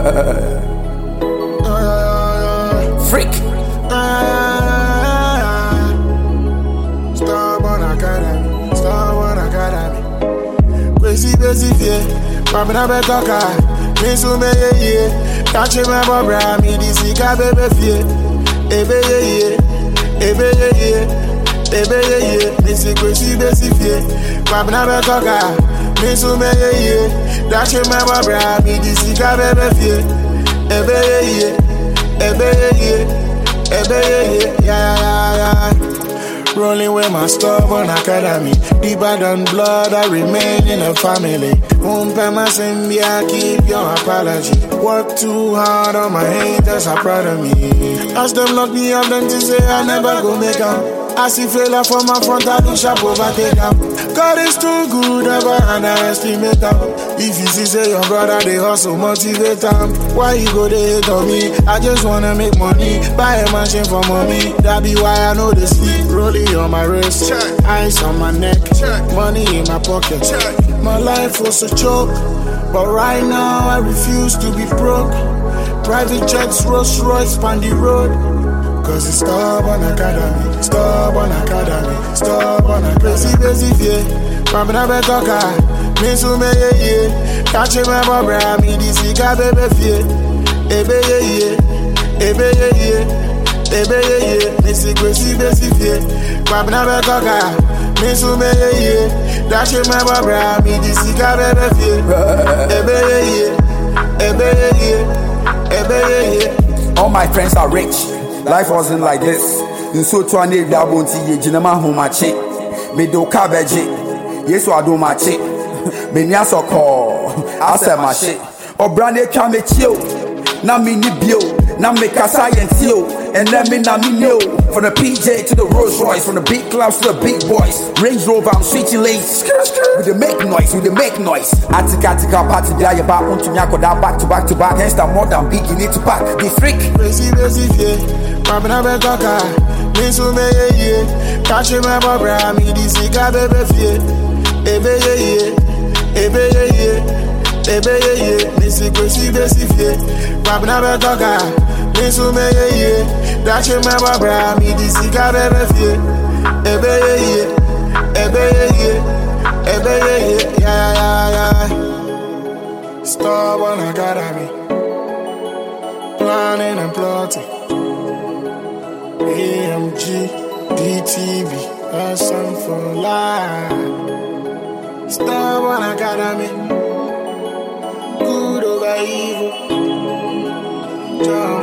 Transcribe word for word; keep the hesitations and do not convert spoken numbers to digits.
Freak. Starborn Academy, Starborn Academy. Crazy, crazy, yeah. Papa na betoka, me so me ye ye. Catch me bobra, me di sika bebe fie. Ebe ye ye, ebe ye ye, ebe ye ye. Me si crazy, crazy, yeah. Papa na betoka, me so me ye ye. Catch me bobra, me di sika bebe fie. Ebe ye ye, ebe ye ye, ebe ye ye. Yeah, yeah, yeah. Rolling with my stubborn academy. Deeper than blood, I remain in a family. Umpe my symbia, keep your apology. Work too hard on my haters, are proud of me. As them lock me up, them to say I never go make up. I see failure from my front, I do sharp overtake up. God is too good, never underestimate them. If you see say your brother, they hustle, motivate them. Why you go they hate on me? I just wanna make money, buy a mansion for mommy. That be why I know they sleep. Rolling on my wrist, check. Ice on my neck, check. Money in my pocket, check. My life was a joke, but right now I refuse to be broke. Private jets, Rolls Royce, on the road. Cause it's Starborn Academy, Starborn Academy, Starborn Academy. Crazy, crazy, yeah. Papa na betoka, me so me ye ye. Catch me bobra, me di sika bebe fie. Ebe ye ye, ebe ye ye, ebe ye ye. Me si crazy, crazy, yeah. Papa na betoka, me so me ye ye. Catch me bobra, me di sika bebe fie. Ebe ye ye, ebe ye ye, ebe ye ye. All my friends are rich. Life wasn't like this. In so to an age, I won't see you, Jinama home, my chick. Me do cabbage. Yes, I do my chick. Me nya so call. I said my shit. Or brandy can me chill. Now me ni bio. Now me kasa and seal. And let me now me know. From the P J to the Rolls Royce. From the big clubs to the big boys. Range Rover, I'm switching lanes. With the make noise, with the make noise. Atika atika party there. You back on to me. I got that back to back to back. Hence that more than big. You need to pack. Be freak. Crazy, crazy, yeah. Papa na betoka, me so me ye ye. Catch me bobra, me di sika bebe fie. Ebe ye ye, ebe ye ye, ebe ye ye. Me si crazy, crazy, yeah. Papa na betoka, me so me ye ye. Catch me bobra, me di sika bebe fie. Ebe ye ye, ebe ye ye, ebe ye ye. Yeah, yeah, yeah. Starborn Academy, planning and plotting. A M G, D T V, a song for life. Starborn Academy, good over evil.